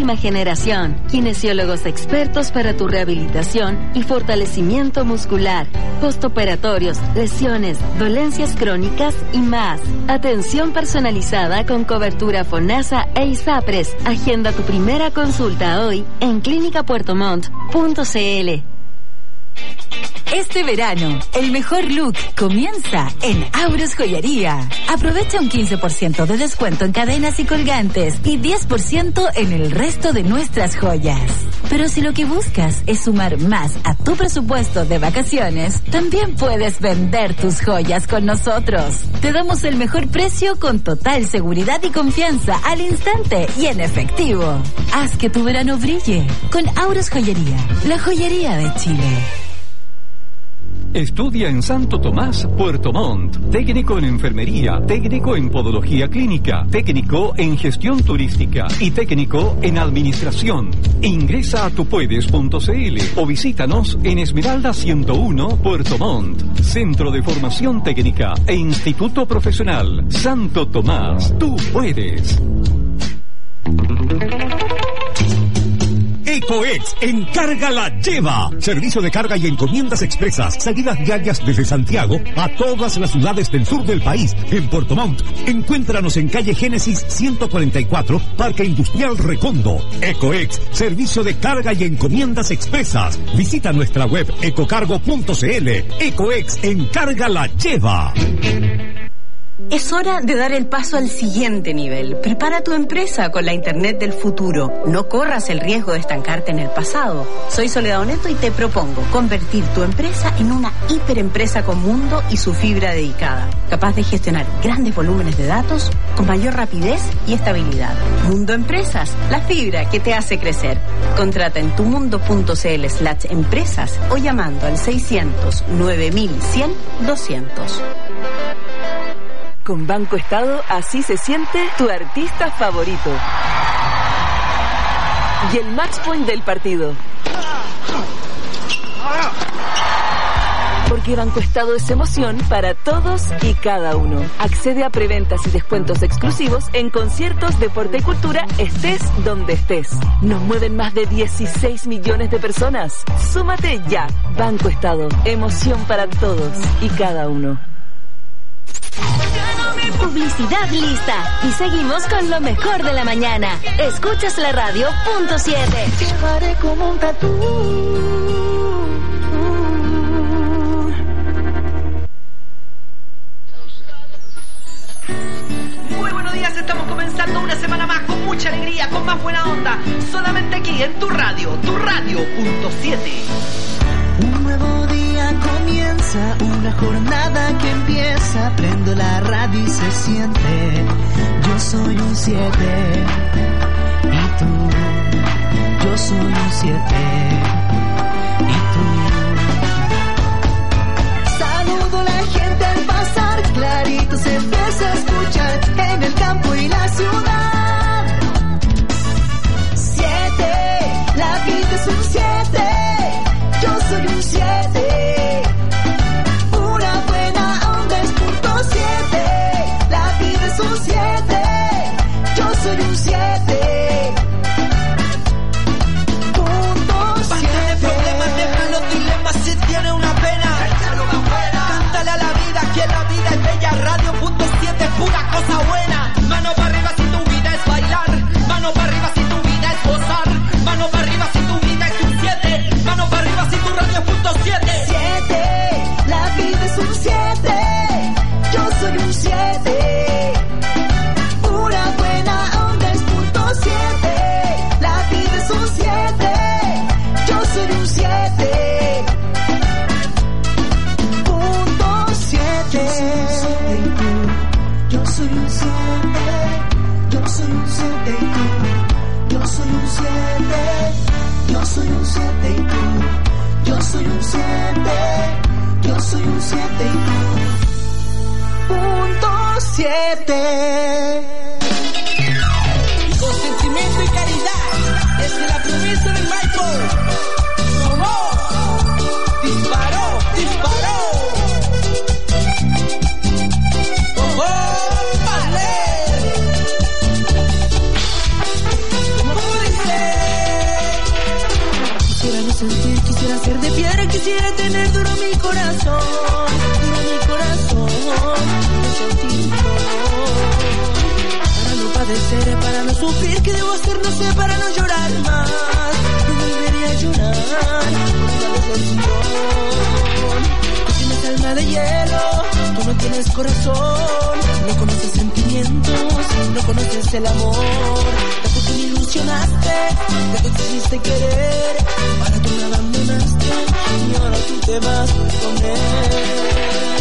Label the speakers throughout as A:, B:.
A: última generación. Kinesiólogos expertos para tu rehabilitación y fortalecimiento muscular. Postoperatorios, lesiones, dolencias crónicas y más. Atención personalizada con cobertura FONASA e ISAPRES. Agenda tu primera consulta hoy en clinicapuertomont.cl.
B: Este verano, el mejor look comienza en Auros Joyería. Aprovecha un 15% de descuento en cadenas y colgantes y 10% en el resto de nuestras joyas. Pero si lo que buscas es sumar más a tu presupuesto de vacaciones, también puedes vender tus joyas con nosotros. Te damos el mejor precio con total seguridad y confianza al instante y en efectivo. Haz que tu verano brille con Auros Joyería, la joyería de Chile.
C: Estudia en Santo Tomás, Puerto Montt. Técnico en enfermería, técnico en podología clínica, técnico en gestión turística y técnico en administración. Ingresa a tupuedes.cl o visítanos en Esmeralda 101, Puerto Montt. Centro de Formación Técnica e Instituto Profesional. Santo Tomás, tú puedes.
D: EcoEx, encarga la lleva. Servicio de carga y encomiendas expresas. Salidas diarias desde Santiago a todas las ciudades del sur del país. En Puerto Montt, encuéntranos en calle Génesis 144, Parque Industrial Recondo. EcoEx, servicio de carga y encomiendas expresas. Visita nuestra web ecocargo.cl. EcoEx, encarga la lleva.
E: Es hora de dar el paso al siguiente nivel. Prepara tu empresa con la Internet del futuro. No corras el riesgo de estancarte en el pasado. Soy Soledad Oneto y te propongo convertir tu empresa en una hiperempresa con mundo y su fibra dedicada, capaz de gestionar grandes volúmenes de datos con mayor rapidez y estabilidad. Mundo Empresas, la fibra que te hace crecer. Contrata en tumundo.cl/empresas o llamando al 600 9100 200.
F: Con Banco Estado, así se siente tu artista favorito. Y el match point del partido. Porque Banco Estado es emoción para todos y cada uno. Accede a preventas y descuentos exclusivos en conciertos, deporte y cultura, estés donde estés. Nos mueven más de 16 millones de personas. Súmate ya. Banco Estado, emoción para todos y cada uno.
A: Publicidad lista. Y seguimos con lo mejor de la mañana. Escuchas la radio .7.
G: Llevaré como un tatú.
H: Muy buenos días, estamos comenzando una semana más con mucha alegría, con más buena onda. Solamente aquí en tu radio .7.
G: Un nuevo día comienza, una jornada que empieza. Prendo la radio y se siente. Yo soy un 7. Y tú, yo soy un 7. Y tú. Saludo a la gente al pasar, clarito se empieza a escuchar en el campo y la ciudad. 7, la vida es un 7. Yo soy un 7, una buena onda es .7, la vida es un 7, yo soy un 7,
H: Basta de problemas, deja los dilemas, si tiene una pena, cántale a la vida, que la vida es bella, radio .7, pura cosa buena. Mano para arriba si tu vida es bailar, mano para arriba si tu vida es gozar, mano para arriba si tu vida es un 7, mano para arriba si tu radio es .7.
G: 7, la vida es un 7, yo soy un 7, una buena onda es .7, la vida es un 7, yo soy un 7, .7. Yo soy un 7, yo soy un 7 y tú, yo soy un 7, yo soy un 7 y tú. Yo soy un 7, yo soy un 7 y tú. .7.
H: Con sentimiento y caridad, desde la provincia del Maipo. ¡Sonó! ¡Disparó! ¡Disparó! ¡Oh, vale! ¿Cómo dice?
G: sentir, quisiera ser de piedra, quisiera tener duro mi corazón, necesito para no padecer, para no sufrir, ¿qué debo hacer? No sé, para no llorar más, no debería llorar por la decepción. Tú tienes alma de hielo, tú no tienes corazón, no conoces sentimientos, no conoces el amor. Tanto te ilusionaste, tanto te hiciste querer, para tú me abandonaste y ahora tú te vas con él.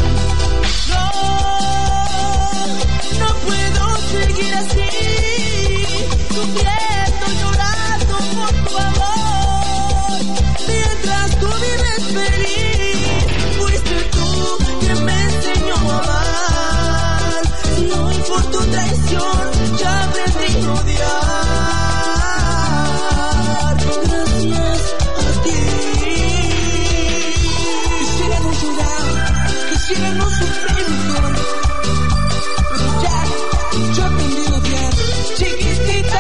G: No puedo seguir así, sufriendo, llorando por tu amor, mientras tú vives feliz. Fuiste tú quien me enseñó a amar, y hoy por tu traición ya aprendí a odiar. Gracias a ti. Quisiera no llorar, quisiera no sufrir, pero ya, yo aprendí a odiar. Chiquitita.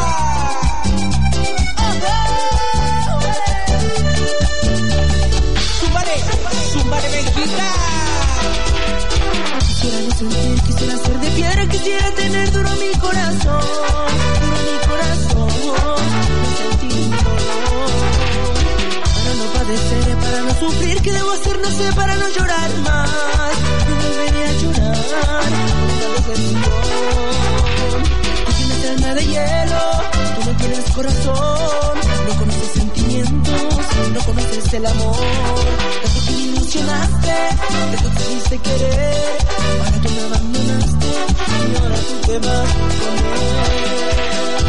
G: Zúmbale, Benjita. Quisiera no sentir, quisiera ser de piedra, quisiera tener duro mi corazón, necesito para no padecer, para no sufrir, ¿qué debo hacer? No sé, para no llorar más, no volveré a llorar por la decepción. Tú tienes alma de hielo, tú no tienes corazón, no conoces sentimientos, no conoces el amor. Tanto te ilusionaste, tanto te hiciste querer, para tú me abandonaste y ahora tú te vas con él.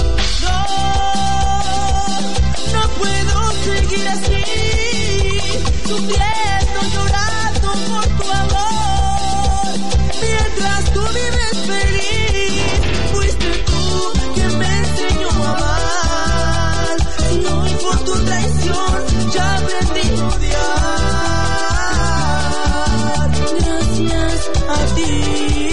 G: No puedo seguir así, sufriendo, llorando por tu amor, mientras tú vives feliz. Fuiste tú quien me enseñó a amar, y hoy por tu traición ya aprendí a odiar. Gracias a ti.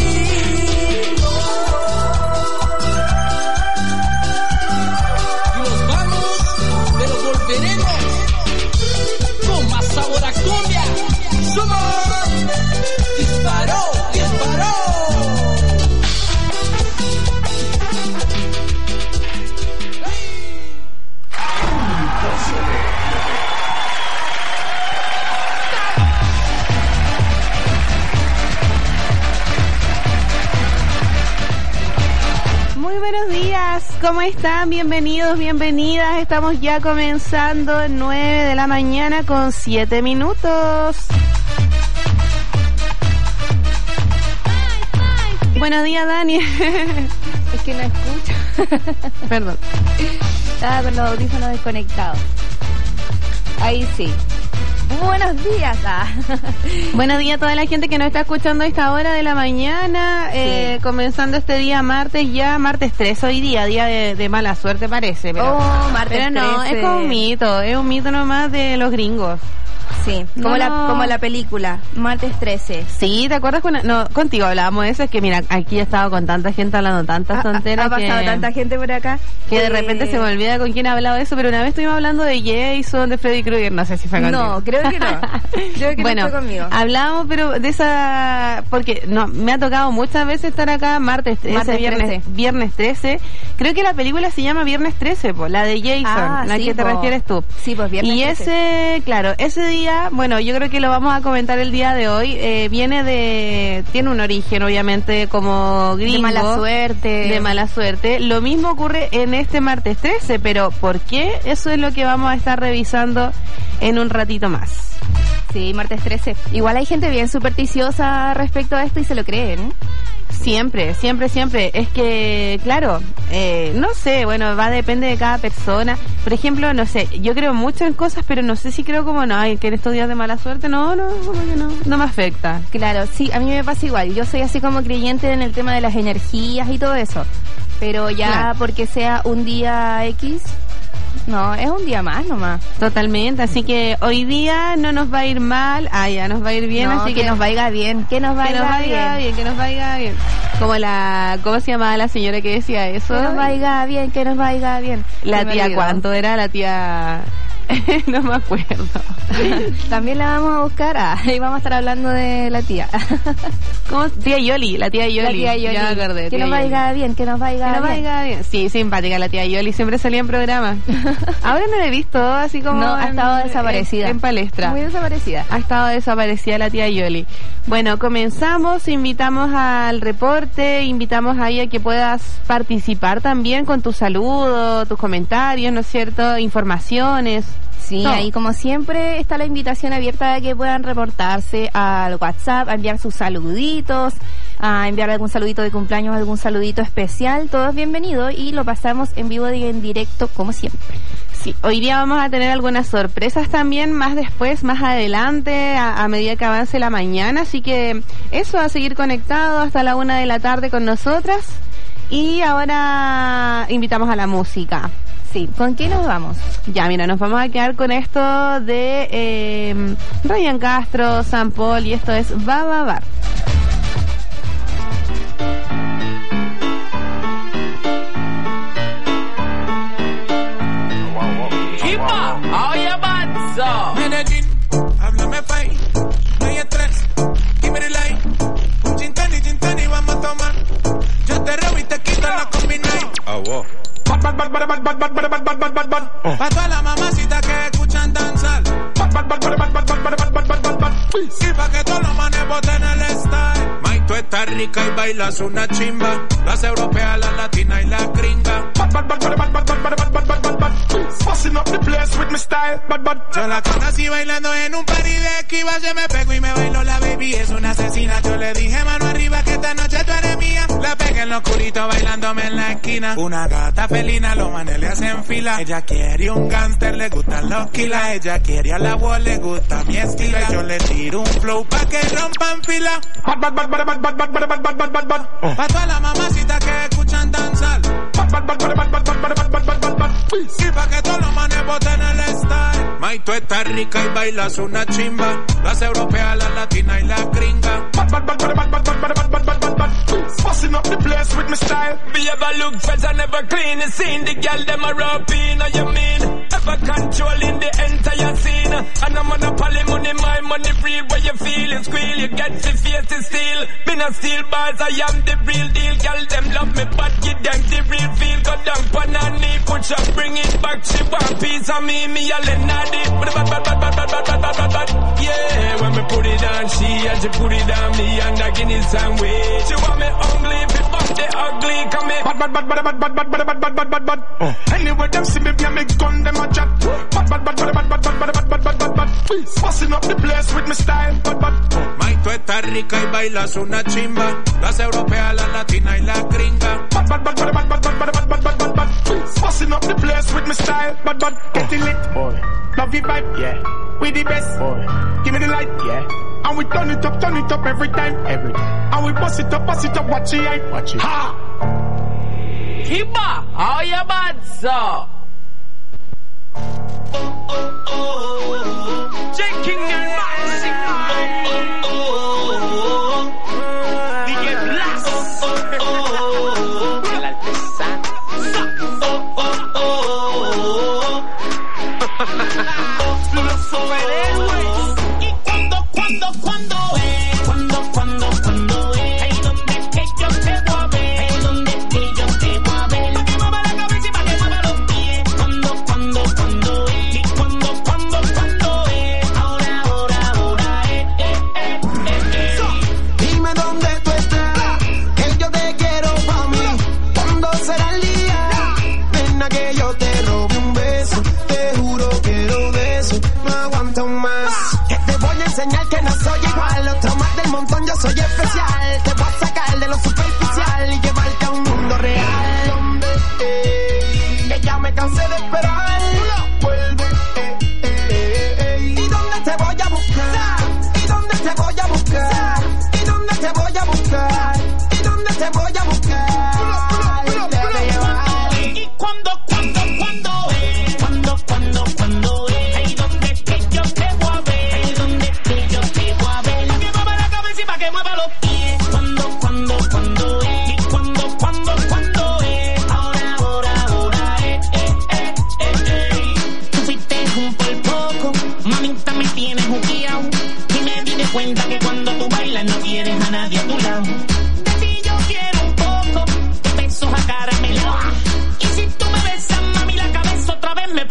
G: Nos vamos, pero volveremos con más sabor a cumbia. Somos Disparó, Disparó.
I: Muy buenos días, ¿cómo están? Bienvenidos, bienvenidas. Estamos ya comenzando 9 de la mañana con 7 minutos. Buenos días, Dani.
J: Es que no escucho.
I: Perdón.
J: Estaba con los audífonos desconectados. Ahí sí. Buenos días.
I: Buenos días a toda la gente que nos está escuchando a esta hora de la mañana,
J: Sí.
I: comenzando este día martes, ya martes 3 hoy día de mala suerte parece, pero,
J: Martes
I: pero no,
J: 13.
I: es un mito nomás de los gringos.
J: Sí, como la película, martes 13.
I: Sí, ¿te acuerdas? Contigo hablábamos de eso, es que mira, aquí he estado con tanta gente hablando tantas tonteras.
J: Ha pasado tanta gente por acá.
I: Que de repente se me olvida con quién he hablado de eso, pero una vez estuvimos hablando de Jason, de Freddy Krueger, no sé si fue contigo.
J: No, creo que no. Creo que
I: bueno,
J: no fue conmigo.
I: Hablamos, pero de esa, porque no, me ha tocado muchas veces estar acá martes 13, viernes 13. Creo que la película se llama Viernes 13, pues, la de Jason, la
J: sí,
I: que te refieres tú.
J: Sí, pues Viernes
I: y
J: 13.
I: ese, claro, ese día, bueno, yo creo que lo vamos a comentar el día de hoy, tiene un origen, obviamente, como gringo. De mala suerte. Lo mismo ocurre en este martes 13, pero ¿por qué? Eso es lo que vamos a estar revisando en un ratito más.
J: Sí, martes 13. Igual hay gente bien supersticiosa respecto a esto y se lo creen.
I: Siempre. Es que, claro, no sé, bueno, depende de cada persona. Por ejemplo, no sé, yo creo mucho en cosas, pero no sé si creo como que en estos días de mala suerte, como que no me afecta.
J: Claro, sí, a mí me pasa igual. Yo soy así como creyente en el tema de las energías y todo eso. Pero ya
I: Claro.
J: porque sea un día X, no, es un día más nomás.
I: Totalmente, así que hoy día no nos va a ir mal, ya nos va a ir bien,
J: No,
I: así
J: que nos vaya bien, que nos vaya bien.
I: Que nos vaya bien. Como ¿cómo se llamaba la señora que decía eso?
J: Que nos vaya bien, que nos vaya bien.
I: La
J: Se me
I: tía,
J: olvidó.
I: ¿cuánto era? La tía... No me acuerdo.
J: También la vamos a buscar. Y vamos a estar hablando de la tía.
I: ¿Cómo? Tía Yoli, la tía Yoli.
J: La tía Yoli.
I: Ya me acordé.
J: Que nos vaya bien, que nos vaya bien.
I: Sí, simpática la tía Yoli, siempre salía en programa. Ahora no la he visto así como...
J: No, ha estado desaparecida.
I: En palestra.
J: Muy desaparecida.
I: Ha estado desaparecida la tía Yoli. Bueno, comenzamos, invitamos al reporte, invitamos ahí a que puedas participar también con tus saludos, tus comentarios, ¿no es cierto? Informaciones.
J: Sí, ahí como siempre está la invitación abierta a que puedan reportarse al WhatsApp, a enviar sus saluditos, a enviar algún saludito de cumpleaños, algún saludito especial. Todo es bienvenido y lo pasamos en vivo y en directo como siempre.
I: Sí, hoy día vamos a tener algunas sorpresas también más después, más adelante, a medida que avance la mañana. Así que eso, a seguir conectado hasta la 1 de la tarde con nosotras. Y ahora invitamos a la música.
J: Sí, ¿con qué nos vamos?
I: Ya, mira, nos vamos a quedar con esto de Ryan Castro, San Paul, y esto es Bababar.
K: Medellín, háblame país, no hay estrés, give me the light. Un gin tonic, vamos a tomar. Yo te robo y te quito la combination. Pa' todas las mamacitas que escuchan danzar. Sí, pa' que todos los manes boten el style. May, tú estás rica y bailas una chimba. Las europeas, las latinas y las gringas. Busting up the place with my style. Yo la conocí bailando en un party de esquiva. Se me pegó y me bailó la baby, es una asesina. Yo le dije mano arriba que esta noche tú eres mía. La pegué en lo oscurito bailándome en la esquina. Una gata felina, los manes le hacen fila. Ella quiere un gangster, le gustan los kilas. Ella quiere a la wall, le gusta mi estilo. Yo le tiro un flow pa' que rompan fila. Pa' todas las mamacitas que escuchan danzar. Sí, pa' que todos los manes boten el style. May, tú estás rica y bailas una chimba. Las europeas, las latinas y las gringas. Busting up the place with my style.
L: Be ever look fresh and never clean. Seen the girl them a rapping, know you mean? Ever controlling the entire scene. And I'm on a poly money, my money free. Where you feel it, squeal, you get the face to steal. Been a steel bars, I am the real deal. Girl them love me, but give them the real feel. Go down pan and knee, push up, bring it back. She want piece of me a lenadi. Yeah, when me put it on she and she put it on me and I give it some way. She want me ugly, if it bump the ugly, come me
K: bad. Anyway, them see me, me gun, them a chat. Busting up the place with my style. May, tú estás rica y bailas una chimba. Las europeas, las latinas y las gringas. Busting up the place with my style. Get it lit, boy. Love your vibe, yeah. We the best, boy. Give me the light, yeah. And we turn it up every time. And we bust it up, watch it, watch it. Ha!
L: Kiba, how you bad, sir? Shaking and marching. DJ Blast. El artesano. Los superhéroes.
K: Y cuando ahí donde que yo te voy a ver, ahí donde que yo te voy a ver. Pa' que mueva la cabeza y pa' que mueva los pies. Cuando y cuando ahora Dime dónde tú estás, que yo te quiero pa' mí. ¿Cuándo será el día? Ven a que yo te robe un beso, te juro quiero de eso, no aguanto más. Que te voy a enseñar que no soy igual, otro más del montón, yo soy especial. Te voy a sacar de lo superficial y llevarte a un mundo real. Donde que ya me cansé de esperar. Vuelve, ¿y dónde te voy a buscar? ¿Y dónde te voy a buscar? ¿Y dónde te voy a buscar? ¿Y dónde te voy a buscar? ¿Y cuándo ahí donde que yo te voy a ver, ahí donde que yo te voy a ver. Pa' que mueva la cabeza y pa' que mueva los pies. Cuando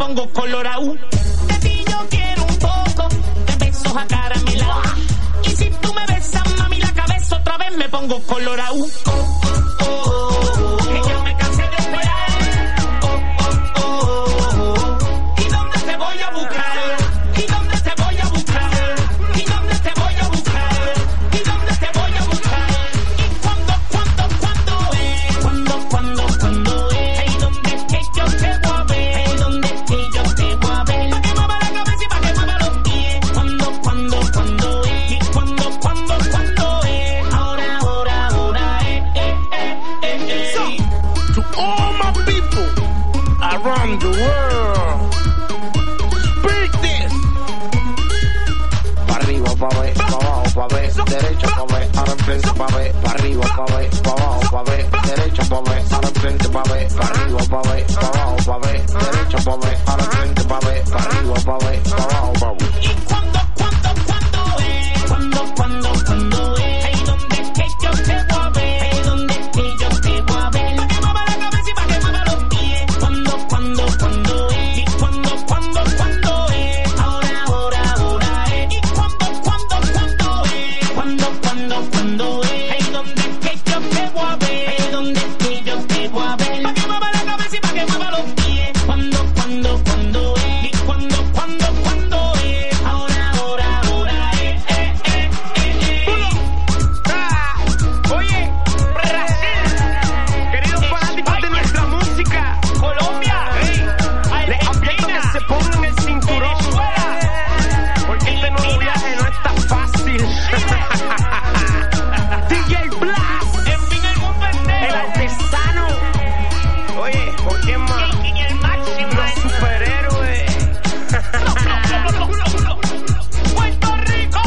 H: pongo colorado. De ti yo quiero un poco de besos a caramelo. Y si tú me besas, mami, la cabeza otra vez me pongo colorado. Que ya me cansé de esperar. ¿Y dónde te voy a buscar? ¿Y dónde te voy a buscar? ¿Y dónde te voy a buscar? ¿Y dónde te voy a buscar? ¿Y cuándo es? ¿Cuándo es? ¿Y dónde es que yo te voy a ver? ¿Y dónde es que yo te voy a ver? Pa' que mueva la cabeza y pa' que mueva los pies. ¿Cuándo es? ¿Y cuándo es? Ahora es. So, to all my people around the world, speak this.
M: Pa' arriba, pa' ver, pa' abajo, pa' ver, derecha, pa' ver, ahora enfrente, pa' ver, pa' arriba, pa' ver, pa' abajo, pa' ver, derecha, pa' ver, ahora enfrente, pa' ver, pa' arriba, pa' ver, pa' abajo, pa' ver, derecha, pa' ver, ahora enfrente, pa' ver, pa' arriba, pa' ver, pa' abajo, pa' ver.
H: ¿Y cuándo es? ¿Cuándo es? ¿Y dónde es que yo te voy a ver? ¿Y dónde es que yo te voy a ver? Pa' que mueva la cabeza y pa' que mueva los pies. ¿Cuándo es? ¿Y cuándo es? Ahora es. ¿Y cuándo es? ¿Cuándo es? ¿Y dónde es que yo te voy a ver? ¿Y dónde es que yo te voy a ver? Pa' que mueva la cabeza y pa' que mueva los pies. ¿Cuándo es? ¿Y cuándo es? Ahora es. Oye, Brasil, queridos fanáticos de nuestra música, Colombia, les advierto que se pongan el cinturón, porque este nuevo viaje no está fácil. DJ Blast, el artesano, oye, ¿por qué más? Los superhéroes. ¡Puerto Rico!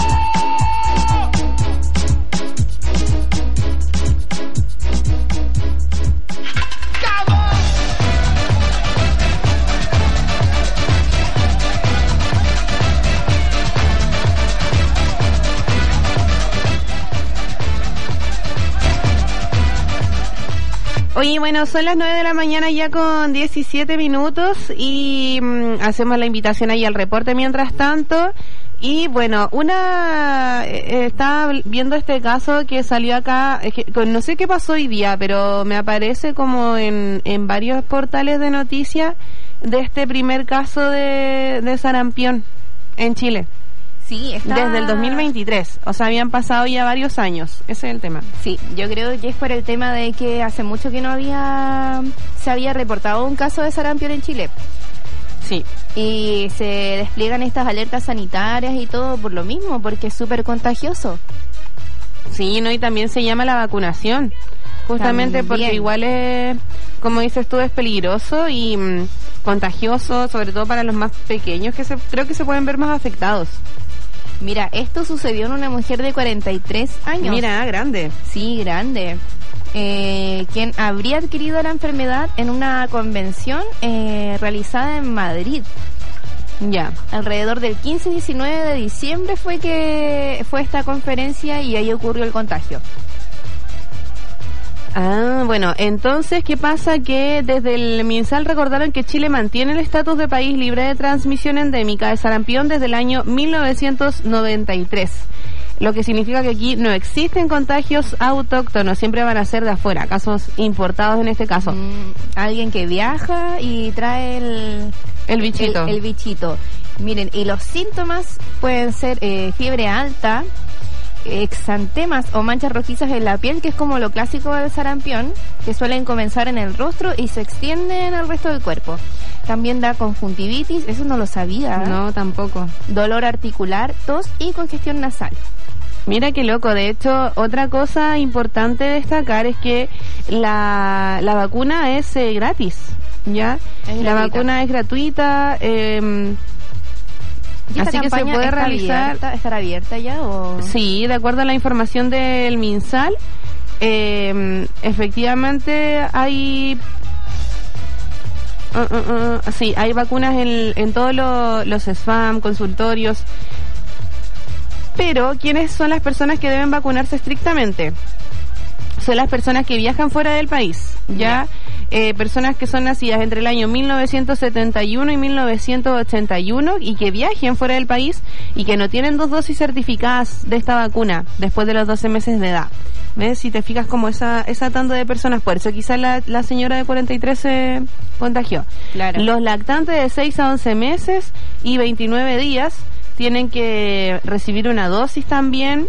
I: Oye, bueno, son las 9 de la mañana ya con 17 minutos y hacemos la invitación ahí al reporte mientras tanto. Y bueno, estaba viendo este caso que salió acá, no sé qué pasó hoy día, pero me aparece como en varios portales de noticias de este primer caso de sarampión en Chile.
J: Sí,
I: desde el 2023, o sea, habían pasado ya varios años, ese es el tema.
J: Sí, yo creo que es por el tema de que hace mucho que se había reportado un caso de sarampión en Chile.
I: Sí.
J: Y se despliegan estas alertas sanitarias y todo por lo mismo, porque es súper contagioso.
I: Sí, ¿no? Y también se llama la vacunación, justamente también, porque igual es, como dices tú, es peligroso y contagioso, sobre todo para los más pequeños, que creo que se pueden ver más afectados.
J: Mira, esto sucedió en una mujer de 43 años.
I: Mira, grande.
J: Sí, grande. Quien habría adquirido la enfermedad en una convención realizada en Madrid.
I: Ya.
J: Alrededor del 15-19 de diciembre fue esta conferencia y ahí ocurrió el contagio.
I: Ah, bueno, entonces, ¿qué pasa? Que desde el MinSal recordaron que Chile mantiene el estatus de país libre de transmisión endémica de sarampión desde el año 1993. Lo que significa que aquí no existen contagios autóctonos, siempre van a ser de afuera, casos importados en este caso.
J: Alguien que viaja y trae
I: el bichito.
J: El bichito. Miren, y los síntomas pueden ser fiebre alta, exantemas o manchas rojizas en la piel, que es como lo clásico del sarampión, que suelen comenzar en el rostro y se extienden al resto del cuerpo. También da conjuntivitis, eso no lo sabía.
I: No, tampoco.
J: Dolor articular, tos y congestión nasal.
I: Mira qué loco. De hecho, otra cosa importante destacar es que la vacuna es gratis, ¿ya? La vacuna es gratuita, así que se puede realizar.
J: ¿Estará abierta ya? ¿O?
I: Sí, de acuerdo a la información del MinSal, efectivamente hay... sí, hay vacunas en todos los SFAM, consultorios. Pero, ¿quiénes son las personas que deben vacunarse estrictamente? Son las personas que viajan fuera del país, ¿ya? personas que son nacidas entre el año 1971 y 1981 y que viajen fuera del país y que no tienen 2 dosis certificadas de esta vacuna después de los 12 meses de edad. ¿Ves? Si te fijas como esa tanda de personas, por eso quizás la señora de 43 se contagió.
J: Claro.
I: Los lactantes de 6 a 11 meses y 29 días tienen que recibir una dosis también,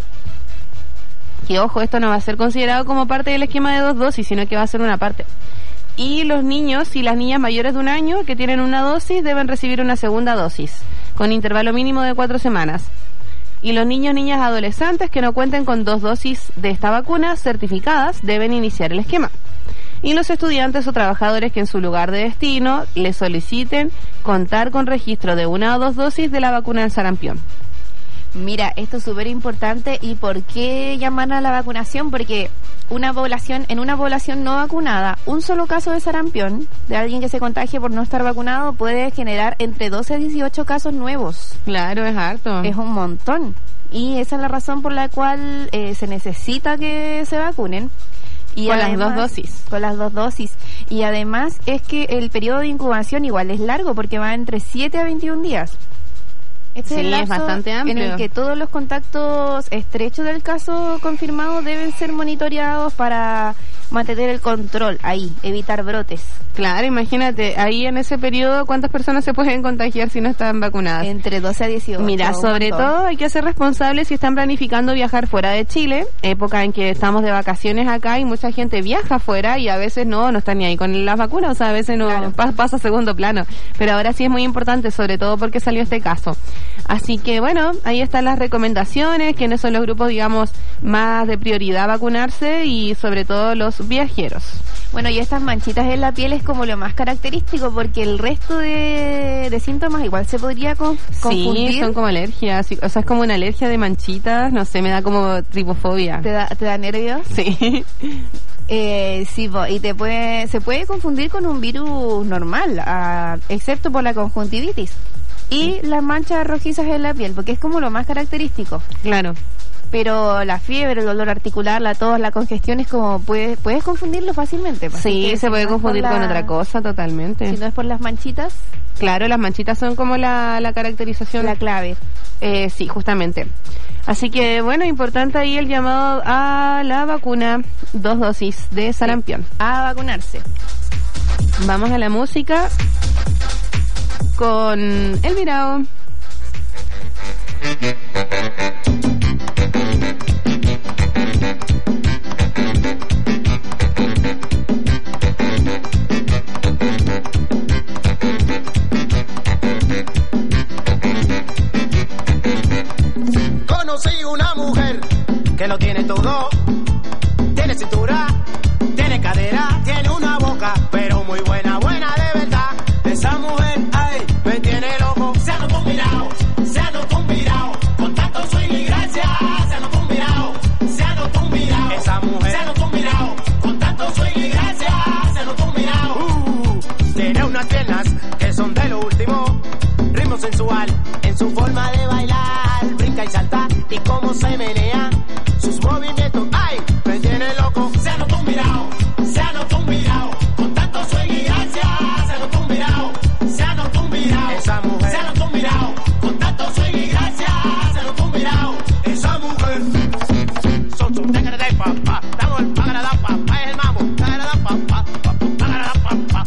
I: que ojo, esto no va a ser considerado como parte del esquema de 2 dosis, sino que va a ser una parte. Y los niños y las niñas mayores de 1 año que tienen una dosis deben recibir una segunda dosis, con intervalo mínimo de 4 semanas. Y los niños, niñas, adolescentes que no cuenten con 2 dosis de esta vacuna certificadas deben iniciar el esquema. Y los estudiantes o trabajadores que en su lugar de destino les soliciten contar con registro de 1 o 2 dosis de la vacuna del sarampión.
J: Mira, esto es súper importante. ¿Y por qué llamar a la vacunación? Porque en una población no vacunada, un solo caso de sarampión de alguien que se contagie por no estar vacunado puede generar entre 12 a 18 casos nuevos.
I: Claro, es harto.
J: Es un montón. Y esa es la razón por la cual se necesita que se vacunen. Y
I: con
J: además,
I: las 2 dosis.
J: Con las 2 dosis. Y además es que el periodo de incubación igual es largo porque va entre 7 a 21 días. Este
I: sí, es bastante amplio.
J: En el que todos los contactos estrechos del caso confirmado deben ser monitoreados para mantener el control ahí, evitar brotes.
I: Claro, imagínate, ahí en ese periodo, ¿cuántas personas se pueden contagiar si no están vacunadas?
J: Entre 12 a 18.
I: Mira, sobre todo hay que ser responsables si están planificando viajar fuera de Chile, época en que estamos de vacaciones acá y mucha gente viaja fuera y a veces no está ni ahí con las vacunas, o sea, a veces no claro. pasa a segundo plano. Pero ahora sí es muy importante, sobre todo porque salió este caso. Así que bueno, ahí están las recomendaciones, quiénes son los grupos, digamos, más de prioridad a vacunarse y sobre todo los viajeros.
J: Bueno, y estas manchitas en la piel es como lo más característico porque el resto de síntomas igual se podría confundir.
I: Sí, son como alergias, o sea, es como una alergia de manchitas, no sé, me da como tripofobia.
J: ¿Te da nervios?
I: Sí.
J: Sí, y se puede confundir con un virus normal, excepto por la conjuntivitis. Y las manchas rojizas en la piel, porque es como lo más característico.
I: Claro.
J: Pero la fiebre, el dolor articular, la tos, la congestión es como puedes confundirlo fácilmente.
I: Sí, se puede confundir con otra cosa totalmente.
J: Si no es por las manchitas.
I: Claro, las manchitas son como la caracterización.
J: La clave.
I: Sí, justamente. Así que, bueno, importante ahí el llamado a la vacuna, 2 dosis de sarampión.
J: Sí, a vacunarse.
I: Vamos a la música con El Virao.
K: Conocí una mujer que lo tiene todo, tiene cintura, tiene cadera, tiene una boca, pero muy buena de verdad. Esa mujer, ay, me tiene loco. Se anotó un virao, con tanto swing y gracia. Se anotó un virao, esa mujer. Se anotó un virao, con tanto swing y gracia. Se anotó un virao. Tiene unas piernas que son de lo último, ritmo sensual en su forma de bailar, brinca y salta y cómo se menea, sus movimientos, ay, me tiene loco. Se anotó un virao, con tanto swing y gracia. Se anotó un virao, esa mujer. Se anotó un virao, con tanto swing y gracia. Se anotó un virao, esa mujer. Son sus técnicas de papá, damos el pagarada papá, es el mambo, pagarada papá, pagarada papá.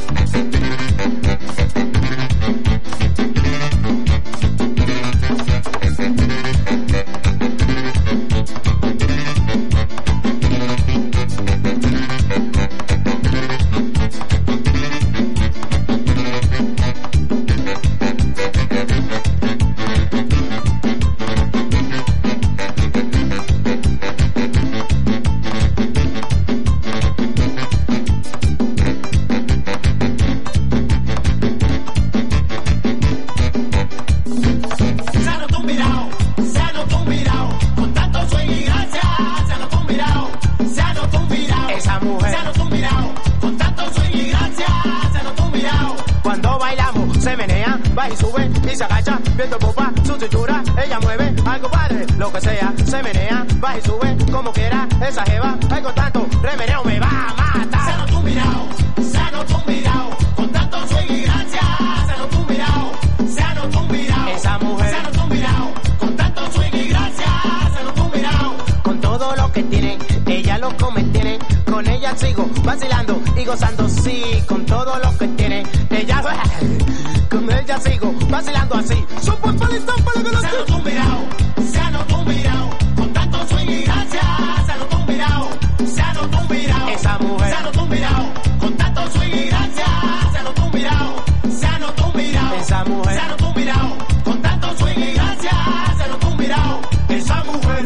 K: Va y sube y se agacha, viendo popa, su cintura, ella mueve algo padre, lo que sea, se menea, va y sube como quiera, esa jeva, ay con tanto remeneo me va a matar. Se anotó un virao, ella sigo vacilando y gozando, sí, con todo lo que tiene. Ella, con ella sigo vacilando así. Super palista para que lo se anotó un virao, se anotó un virao, con tanto swing y gracia. Se anotó un virao, se anotó un virao. Esa mujer se anotó un virao, con tanto swing y gracia. Se anotó un virao, se anotó un virao. Esa mujer se anotó un virao, con tanto swing y gracia. Se anotó un virao. Esa mujer.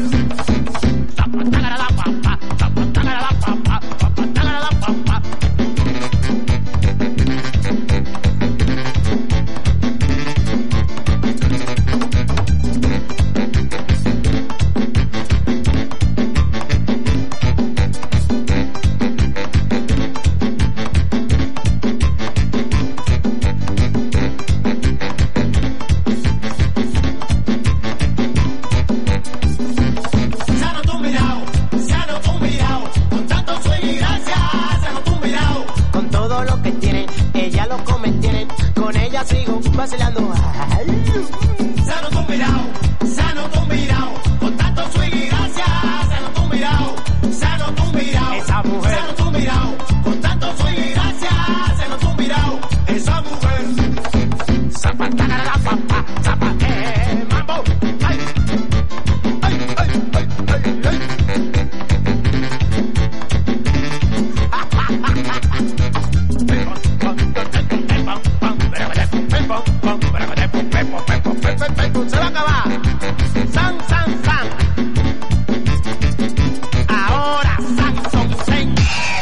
K: Sigo vacilando. Se anotó un virao, se anotó un virao, con tanto swing y gracia. Se anotó un virao, se anotó un virao. Esa mujer se anotó un virao, con tanto swing y gracia. Se anotó un virao. Esa mujer. Zapatana la papa, zapate, mambo. Ay, ay, ay, ay, ay, ay. Se va a acabar. San, san, san. Ahora san, son, sen.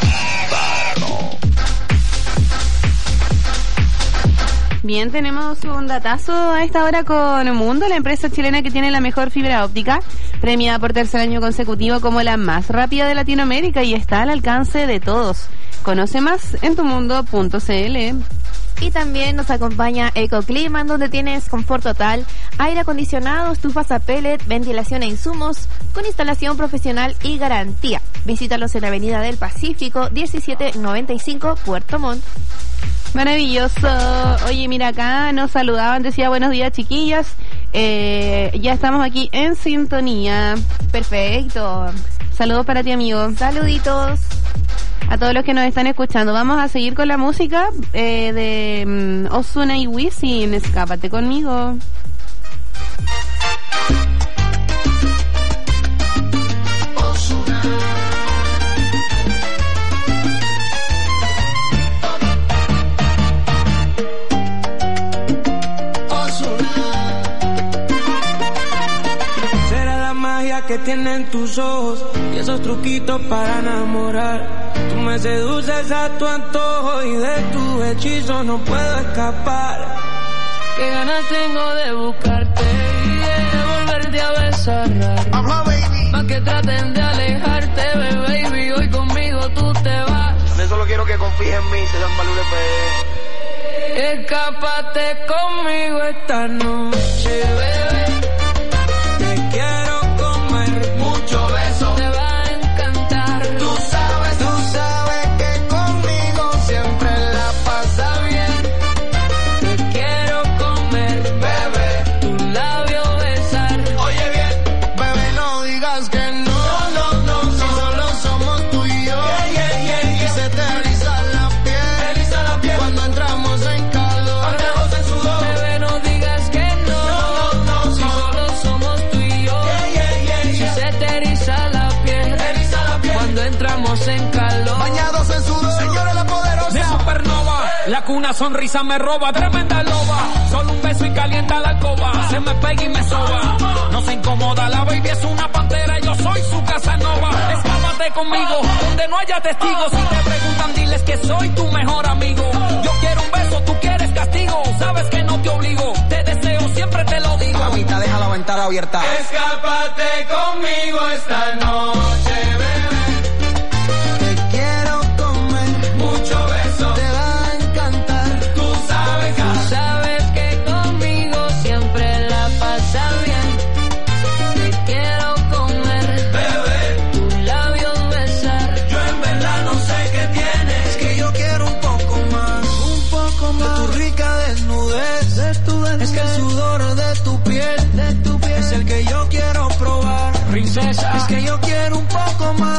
I: Bien, tenemos un datazo a esta hora con Mundo, la empresa chilena que tiene la mejor fibra óptica, premiada por tercer año consecutivo como la más rápida de Latinoamérica y está al alcance de todos. Conoce más en tumundo.cl.
J: Y también nos acompaña Ecoclima, donde tienes confort total, aire acondicionado, estufas a pellet, ventilación e insumos, con instalación profesional y garantía. Visítalos en Avenida del Pacífico, 1795, Puerto Montt.
I: Maravilloso. Oye, mira, acá nos saludaban, decía buenos días, chiquillas. Ya estamos aquí en sintonía.
J: Perfecto.
I: Saludos para ti, amigo.
J: Saluditos
I: a todos los que nos están escuchando. Vamos a seguir con la música de Ozuna y Wisin. Escápate conmigo.
N: Que tienen tus ojos y esos truquitos para enamorar. Tú me seduces a tu antojo y de tu hechizo no puedo escapar.
O: Qué ganas tengo de buscarte y de volverte a besar. Más que traten de alejarte, baby, hoy conmigo tú te vas.
K: De solo quiero que confíes en mí, te dan valor de
O: Escápate conmigo esta noche, bebé.
N: Te quiero mucho beso,
O: te va a encantar.
N: Tú sabes que conmigo siempre la pasa bien.
O: Te quiero comer,
N: bebé,
O: tu labio besar.
N: Oye bien, bebé, no digas que no. Si solo somos tú y yo. Y se te eriza la piel cuando entramos en calor.
O: En sudor. Bebé, no digas que no. Si solo somos tú y yo. Se te eriza la piel cuando entramos en calor.
N: Bañados en sudor, señora la poderosa.
P: De supernova, la cuna sonrisa me roba. Tremenda loba, solo un beso y calienta la alcoba. Se me pega y me soba, no se incomoda. La baby es una pantera, yo soy su Casanova. Escápate conmigo, donde no haya testigos. Si te preguntan, diles que soy tu mejor amigo. Yo quiero un beso, tú quieres castigo. Sabes que no te obligo, te deseo, siempre te lo digo.
N: Mamita, deja la ventana abierta.
O: Escápate conmigo esta noche, bebé.
N: Te quiero comer,
O: mucho beso,
N: te va a encantar.
O: Tú sabes que conmigo siempre la pasa bien. Te quiero comer,
N: bebé,
O: tus labios besar.
N: Yo en verdad no sé qué tienes. Es que yo quiero un poco más de tu rica desnudez. Es que el sudor de tu piel es el que yo quiero probar.
O: Princesa,
N: es que yo quiero un poco más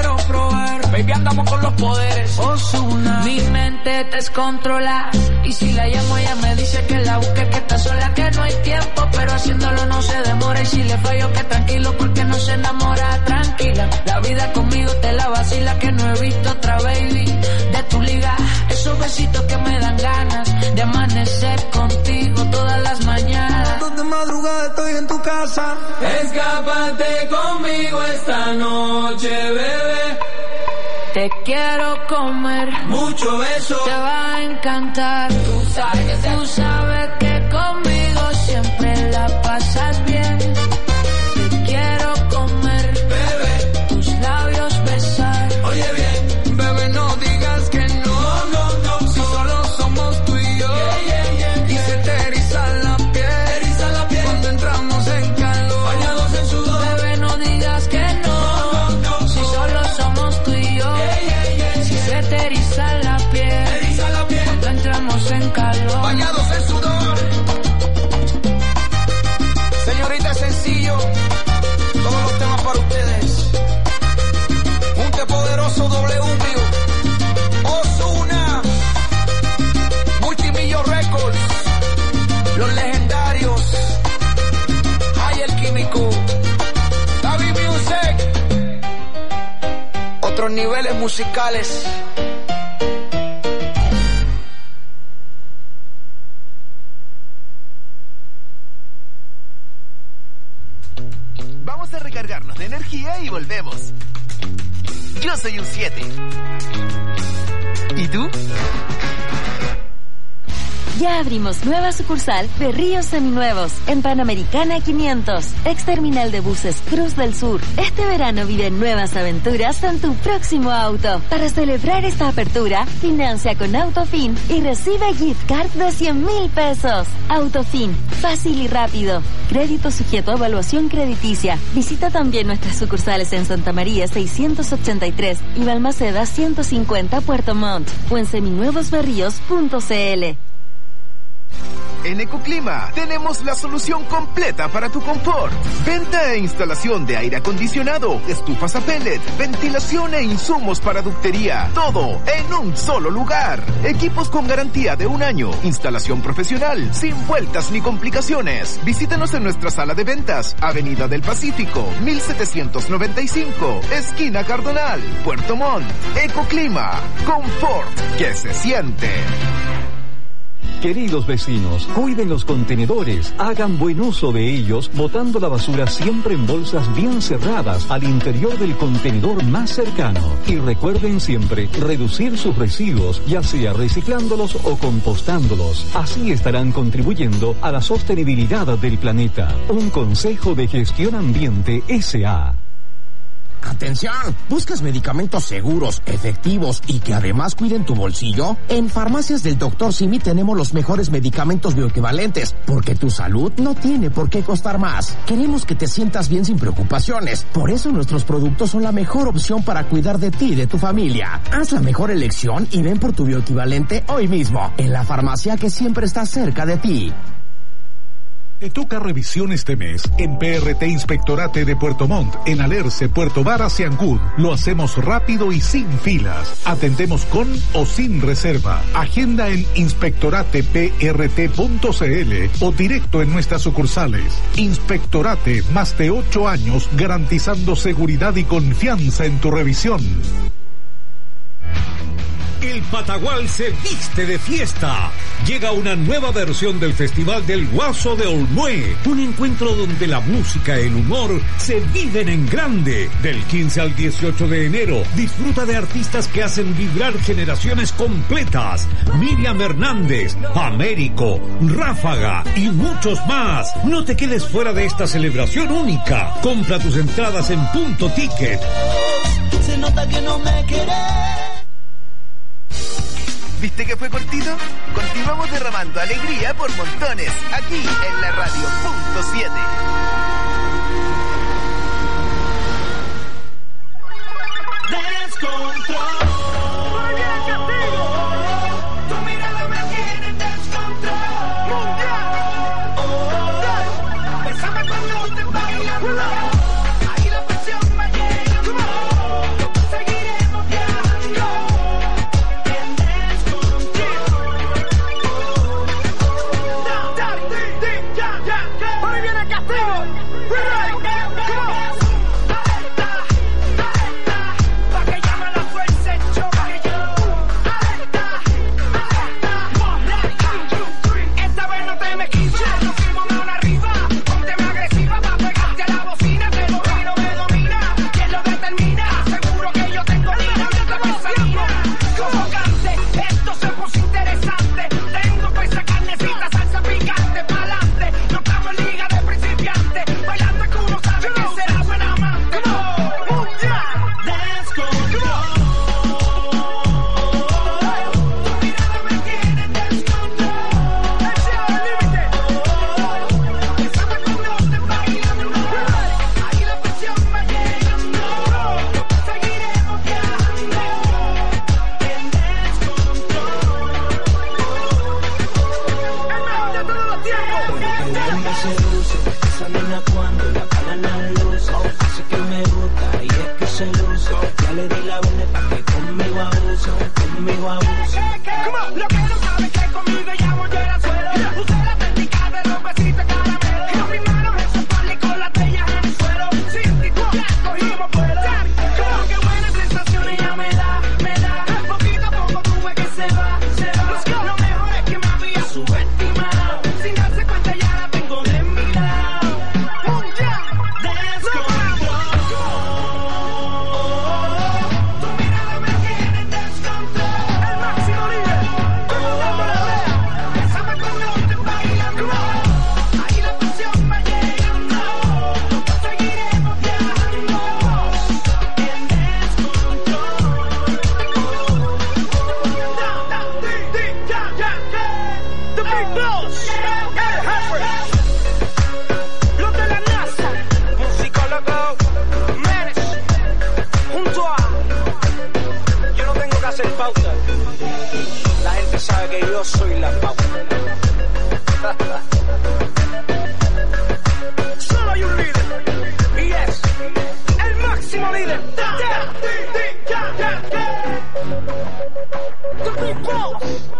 O: quiero probar. Baby, andamos con los poderes. Ozuna. Mi mente descontrola. Y si la llamo, ella me dice que la busque, que está sola, que no hay tiempo. Pero haciéndolo no se demora. Y si le fallo, que tranquilo, porque no se enamora. Tranquila, la vida conmigo te la vacila, que no he visto otra baby de tu liga. Esos besitos que me dan ganas de amanecer contigo todas las mañanas.
N: De madrugada estoy en tu casa.
O: Escápate conmigo esta noche, bebé. Te quiero comer. Mucho beso. Te va a encantar. Tú sabes que conmigo siempre la pasas bien. Te quiero comer. Bebé. Tus labios besar. Oye bien. Bebé, no digas que no. No. Si solo somos tú y yo. Y se te eriza la piel. Cuando entramos en calor. Bañados en sudor. Bebé, no digas que no. Si solo somos tú y yo. Si se te eriza la piel. Cuando entramos en calor.
N: Bañados en sudor. Señorita, sencillo. Todos los temas para ustedes. Junte poderoso W. Ozuna. Multimillo Records. Los legendarios. Hay el químico. David Music. Otros niveles musicales.
Q: Vamos a recargarnos de energía y volvemos. Yo soy un 7. ¿Y tú?
A: Ya abrimos nueva sucursal de Ríos Seminuevos en Panamericana 500, ex terminal de buses Cruz del Sur. Este verano vive nuevas aventuras en tu próximo auto. Para celebrar esta apertura, financia con Autofin y recibe gift card de 100,000 pesos. Autofin, fácil y rápido. Crédito sujeto a evaluación crediticia. Visita también nuestras sucursales en Santa María 683 y Balmaceda 150 Puerto Montt o en seminuevosberríos.cl.
Q: En Ecoclima tenemos la solución completa para tu confort. Venta e instalación de aire acondicionado, estufas a pellet, ventilación e insumos para ductería. Todo en un solo lugar. Equipos con garantía de 1 año. Instalación profesional, sin vueltas ni complicaciones. Visítanos en nuestra sala de ventas, Avenida del Pacífico, 1795, esquina Cardonal, Puerto Montt. Ecoclima, confort que se siente.
C: Queridos vecinos, cuiden los contenedores, hagan buen uso de ellos, botando la basura siempre en bolsas bien cerradas al interior del contenedor más cercano. Y recuerden siempre reducir sus residuos, ya sea reciclándolos o compostándolos. Así estarán contribuyendo a la sostenibilidad del planeta. Un consejo de Gestión Ambiente S.A.
R: Atención, ¿buscas medicamentos seguros, efectivos y que además cuiden tu bolsillo? En Farmacias del Dr. Simi tenemos los mejores medicamentos bioequivalentes, porque tu salud no tiene por qué costar más. Queremos que te sientas bien sin preocupaciones, por eso nuestros productos son la mejor opción para cuidar de ti y de tu familia. Haz la mejor elección y ven por tu bioequivalente hoy mismo, en la farmacia que siempre está cerca de ti.
D: Te toca revisión este mes en PRT Inspectorate de Puerto Montt, en Alerce, Puerto Varas y Ancud. Lo hacemos rápido y sin filas. Atendemos con o sin reserva. Agenda en inspectorateprt.cl o directo en nuestras sucursales. Inspectorate, más de 8 años garantizando seguridad y confianza en tu revisión. El Patagual se viste de fiesta. Llega una nueva versión del Festival del Guaso de Olmué. Un encuentro donde la música y el humor se viven en grande. Del 15 al 18 de enero, disfruta de artistas que hacen vibrar generaciones completas. Miriam Hernández, Américo, Ráfaga y muchos más. No te quedes fuera de esta celebración única. Compra tus entradas en Punto Ticket.
G: Se nota que no me querés.
Q: ¿Viste que fue cortito? Continuamos derramando alegría por montones, aquí en la radio Punto 7.
G: Descontrol. Muy bien, castigo. Tu mirada me tiene en descontrol. Mundial. Bésame cuando te bailando. Ahí la presión me llega. Yo
H: viene pa' que conmigo abuse. Lo que no sabes que conmigo llamo yo era suelo. Usé la técnica de los besitos caramelo. Con mis manos en su palo y con las de ellas en el suelo. Sin tipo, ya cogimos vuelo. Como que buenas sensaciones ya me da. Poquito a poco tú ves que se va. Lo mejor es que me había subestimado. Sin darse cuenta ya la tengo de mi lado. Tu mirada me tiene en descontrol. El máximo líder, como dando la vea. Bésame con el último bailando. Ahí la pasión va llegando. Seguiremos viajando. En descontrol. The Big Boss, el jefe. Los de la NASA, musicólogo Menes, junto a. Yo no tengo que hacer pauta. La gente sabe que yo soy la pauta. Solo hay un líder. Y es el máximo líder. The Big Boss.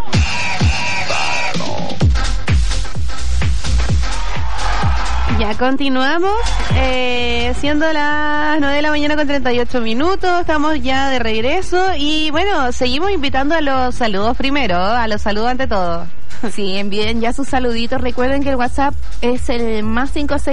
I: Ya continuamos, siendo las 9 de la mañana con 38 minutos, estamos ya de regreso y bueno, seguimos invitando a los saludos primero, a los saludos ante todo.
J: Sí, envíen ya sus saluditos. Recuerden que el WhatsApp es el más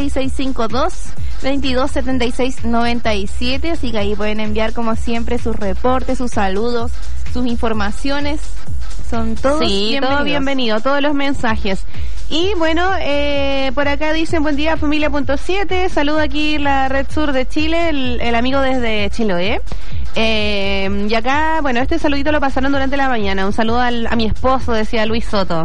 J: 56652-227697, así que ahí pueden enviar como siempre sus reportes, sus saludos, sus informaciones. Son todos bienvenidos.
I: Todo bienvenido, todos los mensajes. Y bueno, por acá dicen buen día familia.7, saludo aquí la Red Sur de Chile, el amigo desde Chiloé. Y acá, bueno, este saludito lo pasaron durante la mañana. Un saludo a mi esposo, decía Luis Soto.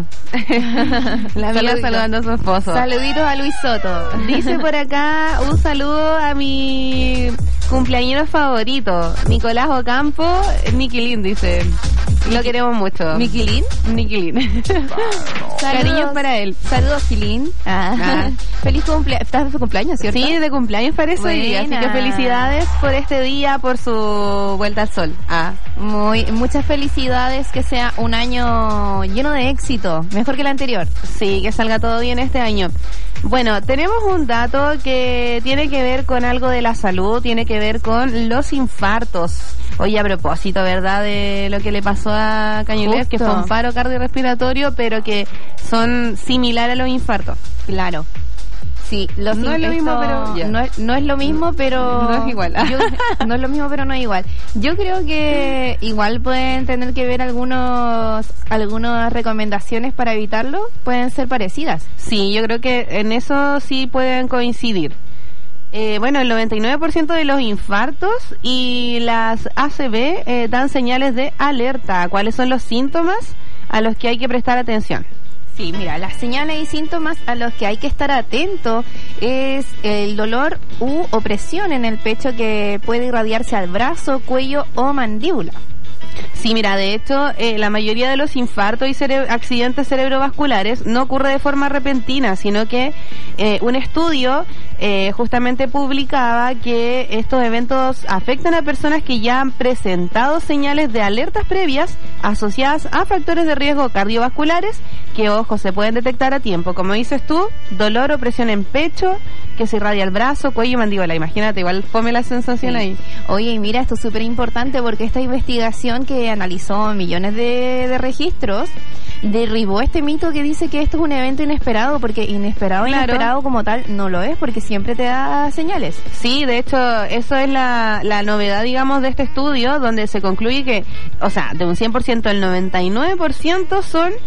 I: La amiga saludando a su esposo.
J: Saluditos a Luis Soto.
I: Dice por acá un saludo a mi cumpleañero favorito, Nicolás Ocampo, Niquilín, dice. Lo queremos mucho.
J: ¿Niquilín?
I: Niquilín. Cariños para él.
J: Saludos, Quilín. Feliz cumpleaños. ¿Estás de su cumpleaños, cierto?
I: Sí, de cumpleaños parece hoy día. Así que felicidades por este día, por su vuelta al sol.
J: Muchas felicidades, que sea un año lleno de éxito, mejor que el anterior.
I: Sí, que salga todo bien este año. Bueno, tenemos un dato que tiene que ver con algo de la salud, tiene que ver con los infartos. Oye, a propósito, ¿verdad? De lo que le pasó a Cañuelas, que fue un paro cardiorrespiratorio, pero que son similares a los infartos.
J: Claro. Sí, no es lo mismo, pero no es lo mismo, pero
I: no es igual.
J: No es lo mismo, pero no es igual. Yo creo que igual pueden tener que ver algunas recomendaciones para evitarlo, pueden ser parecidas.
I: Sí, yo creo que en eso sí pueden coincidir. Bueno, el 99% de los infartos y las ACV dan señales de alerta. ¿Cuáles son los síntomas a los que hay que prestar atención?
J: Sí, mira, las señales y síntomas a los que hay que estar atento es el dolor u opresión en el pecho que puede irradiarse al brazo, cuello o mandíbula.
I: Sí, mira, de hecho, la mayoría de los infartos y accidentes cerebrovasculares no ocurre de forma repentina, sino que un estudio justamente publicaba que estos eventos afectan a personas que ya han presentado señales de alertas previas asociadas a factores de riesgo cardiovasculares que, ojo, se pueden detectar a tiempo. Como dices tú, dolor o presión en pecho, que se irradia el brazo, cuello y mandíbula. Imagínate, igual fome la sensación ahí.
J: Oye, y mira, esto es súper importante porque esta investigación que analizó millones de registros derribó este mito que dice que esto es un evento inesperado, porque inesperado como tal no lo es, porque siempre te da señales.
I: Sí, de hecho, eso es la novedad, digamos, de este estudio, donde se concluye que, o sea, de un 100%, el 99%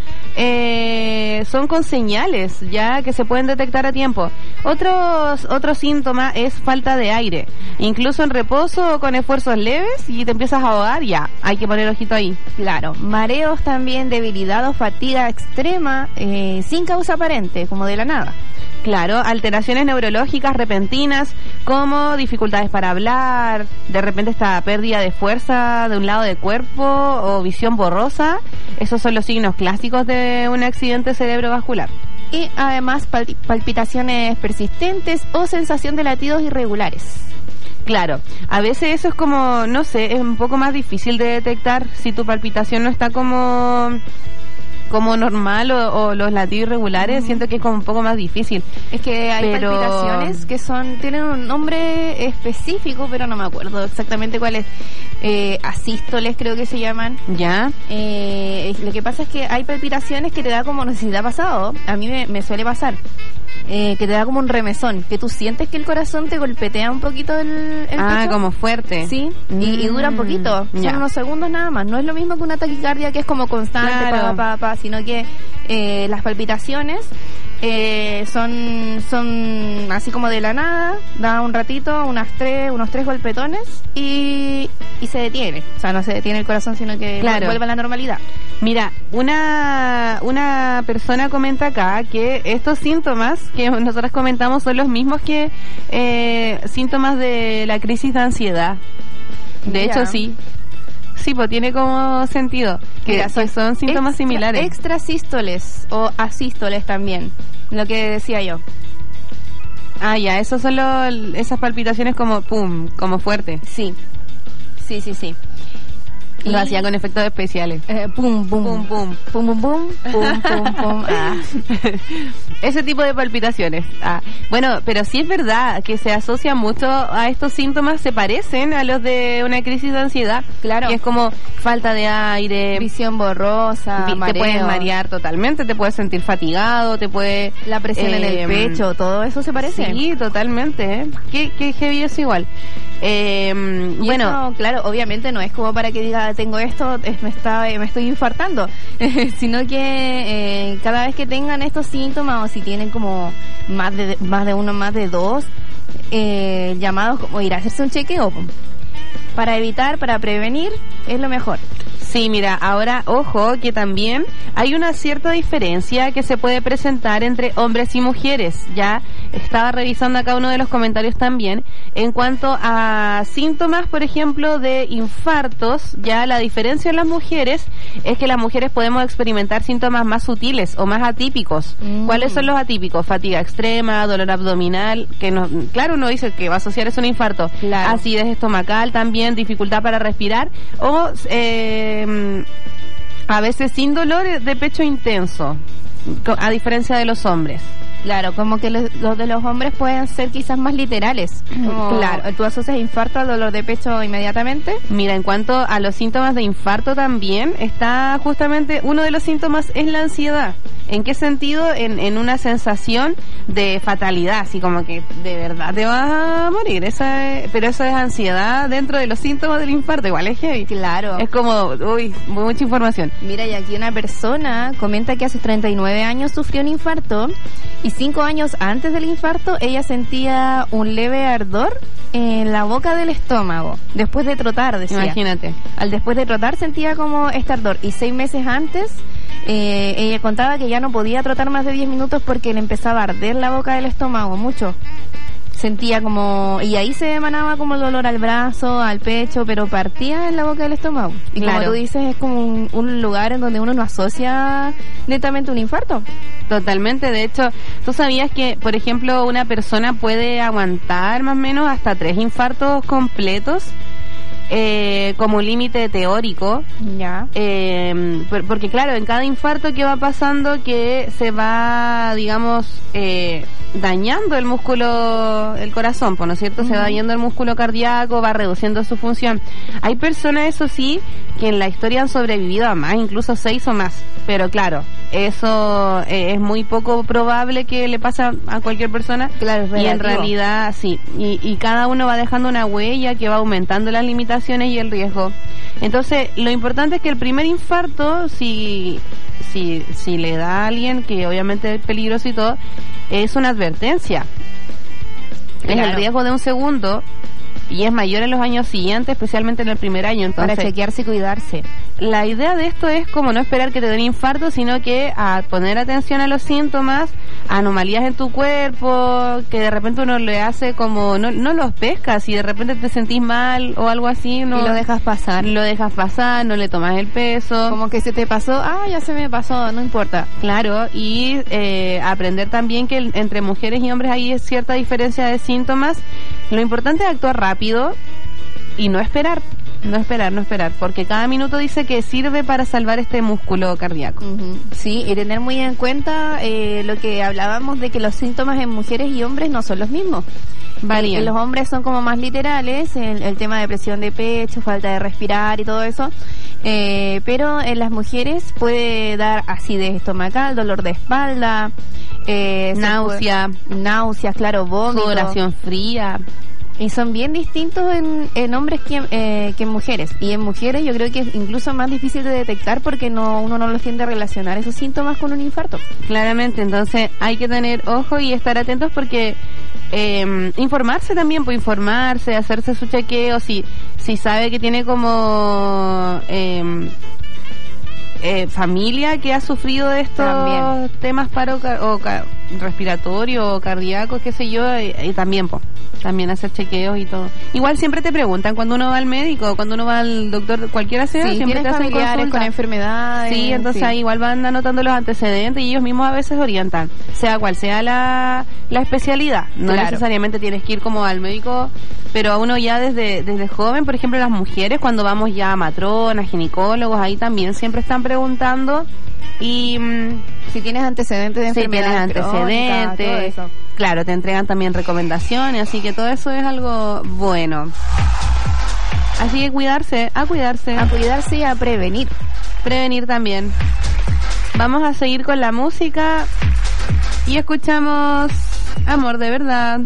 I: son con señales ya que se pueden detectar a tiempo. Otro síntoma es falta de aire, incluso en reposo o con esfuerzos leves y te empiezas a ahogar, ya hay que poner ojito ahí.
J: Claro, mareos también, debilidad o fatiga extrema sin causa aparente, como de la nada.
I: Claro, alteraciones neurológicas repentinas, como dificultades para hablar, de repente esta pérdida de fuerza de un lado del cuerpo o visión borrosa. Esos son los signos clásicos de un accidente cerebrovascular.
J: Y además palpitaciones persistentes o sensación de latidos irregulares.
I: Claro, a veces eso es como, no sé, es un poco más difícil de detectar si tu palpitación no está como normal o los latidos irregulares. Siento que es como un poco más difícil.
J: Es que hay palpitaciones que tienen un nombre específico, pero no me acuerdo exactamente cuál es. Asístoles creo que se llaman.
I: Ya.
J: Lo que pasa es que hay palpitaciones que te da como, no sé si te ha pasado, a mí me suele pasar, que te da como un remesón, que tú sientes que el corazón te golpetea un poquito el pecho.
I: Como fuerte.
J: Sí, y dura un poquito, son unos segundos nada más. No es lo mismo que una taquicardia que es como constante,
I: claro.
J: Sino que las palpitaciones son así como de la nada, da un ratito, unos tres golpetones y se detiene. O sea, no se detiene el corazón, sino que vuelve a la normalidad.
I: Mira, una persona comenta acá que estos síntomas que nosotros comentamos son los mismos que síntomas de la crisis de ansiedad. De hecho, sí. Sí, pues tiene como sentido que son síntomas similares.
J: Extrasístoles o asístoles también, lo que decía yo.
I: Ya, esos son esas palpitaciones como pum, como fuerte.
J: Sí.
I: Lo hacía con efectos especiales.
J: Pum, pum, pum, pum, pum, pum, pum, pum, pum, pum.
I: Ese tipo de palpitaciones. Bueno, pero sí es verdad que se asocia mucho a estos síntomas, se parecen a los de una crisis de ansiedad.
J: Claro.
I: Que es como falta de aire,
J: visión borrosa, mareo.
I: Te puedes marear totalmente, te puedes sentir fatigado, te puede...
J: La presión en el pecho, todo eso se parece.
I: Sí, totalmente. Qué heavy es igual.
J: Bueno, eso, claro, obviamente no es como para que diga tengo esto, me estoy infartando, sino que cada vez que tengan estos síntomas o si tienen como más de uno, más de dos, llamados como ir a hacerse un chequeo para prevenir, es lo mejor.
I: Sí, mira, ahora, ojo, que también hay una cierta diferencia que se puede presentar entre hombres y mujeres. Ya estaba revisando acá uno de los comentarios también. En cuanto a síntomas, por ejemplo, de infartos, ya la diferencia en las mujeres es que las mujeres podemos experimentar síntomas más sutiles o más atípicos. ¿Cuáles son los atípicos? Fatiga extrema, dolor abdominal, que claro, uno dice que va a asociar eso a un infarto.
J: Claro.
I: Acidez estomacal también, dificultad para respirar o... a veces sin dolor de pecho intenso, a diferencia de los hombres.
J: Claro, como que los de los hombres pueden ser quizás más literales. Claro, tú asocias infarto al dolor de pecho inmediatamente.
I: Mira, en cuanto a los síntomas de infarto también, está justamente uno de los síntomas es la ansiedad. ¿En qué sentido? En una sensación de fatalidad, así como que de verdad te vas a morir. Pero eso es ansiedad dentro de los síntomas del infarto, igual es heavy.
J: Claro.
I: Es como, mucha información.
J: Mira, y aquí una persona comenta que hace 39 años sufrió un infarto y 5 años antes del infarto ella sentía un leve ardor en la boca del estómago después de trotar, decía.
I: Imagínate.
J: Después de trotar sentía como este ardor y 6 meses antes ella contaba que ya no podía trotar más de 10 minutos porque le empezaba a arder la boca del estómago mucho. Sentía como... Y ahí se emanaba como el dolor al brazo, al pecho, pero partía en la boca del estómago. Y claro, como tú dices, es como un lugar en donde uno no asocia netamente un infarto.
I: Totalmente. De hecho, ¿tú sabías que, por ejemplo, una persona puede aguantar más o menos hasta 3 infartos completos? Como límite teórico.
J: Ya.
I: Porque claro, en cada infarto que va pasando que se va, digamos, dañando el músculo, el corazón, ¿no es cierto? Se va dañando el músculo cardíaco, va reduciendo su función. Hay personas, eso sí, que en la historia han sobrevivido a más, incluso 6 o más. Pero claro, eso es muy poco probable que le pase a cualquier persona.
J: Claro, es relativo.
I: Y en realidad sí. Y cada uno va dejando una huella que va aumentando las limitaciones y el riesgo. Entonces, lo importante es que el primer infarto, si le da a alguien, que obviamente es peligroso y todo, es una advertencia. Claro. Es el riesgo de un segundo y es mayor en los años siguientes, especialmente en el primer año. Entonces,
J: para chequearse y cuidarse.
I: La idea de esto es como no esperar que te dé un infarto, sino que a poner atención a los síntomas, anomalías en tu cuerpo, que de repente uno le hace como, no los pescas, y de repente te sentís mal o algo así, no,
J: y lo dejas pasar.
I: Lo dejas pasar, no le tomas el peso.
J: Como que se te pasó, ya se me pasó, no importa.
I: Claro, y aprender también que entre mujeres y hombres hay cierta diferencia de síntomas. Lo importante es actuar rápido. rápido y no esperar, porque cada minuto dice que sirve para salvar este músculo cardíaco.
J: Sí, y tener muy en cuenta lo que hablábamos de que los síntomas en mujeres y hombres no son los mismos.
I: Varían.
J: Los hombres son como más literales, el tema de presión de pecho, falta de respirar y todo eso, pero en las mujeres puede dar acidez estomacal, dolor de espalda, náuseas, claro, vómito,
I: sudoración fría.
J: Y son bien distintos en hombres que en mujeres. Y en mujeres yo creo que es incluso más difícil de detectar porque uno no los tiende a relacionar esos síntomas con un infarto.
I: Claramente, entonces hay que tener ojo y estar atentos porque informarse también, pues informarse, hacerse su chequeo, si sabe que tiene como familia que ha sufrido de estos también temas respiratorios o cardíacos, qué sé yo, y también también hacer chequeos y todo. Igual siempre te preguntan cuando uno va al médico, cuando uno va al doctor, cualquiera sea, siempre te hacen
J: familiares
I: consulta
J: con enfermedades.
I: Sí, entonces ahí igual van anotando los antecedentes y ellos mismos a veces orientan, sea cual sea la especialidad. No necesariamente tienes que ir como al médico, pero a uno ya desde joven, por ejemplo, las mujeres cuando vamos ya a matronas, ginecólogos, ahí también siempre están preguntando y
J: si tienes antecedentes de enfermedad,
I: todo eso. Claro, te entregan también recomendaciones, así que todo eso es algo bueno. Así que a cuidarse
J: y a prevenir.
I: Prevenir también. Vamos a seguir con la música y escuchamos Amor de Verdad.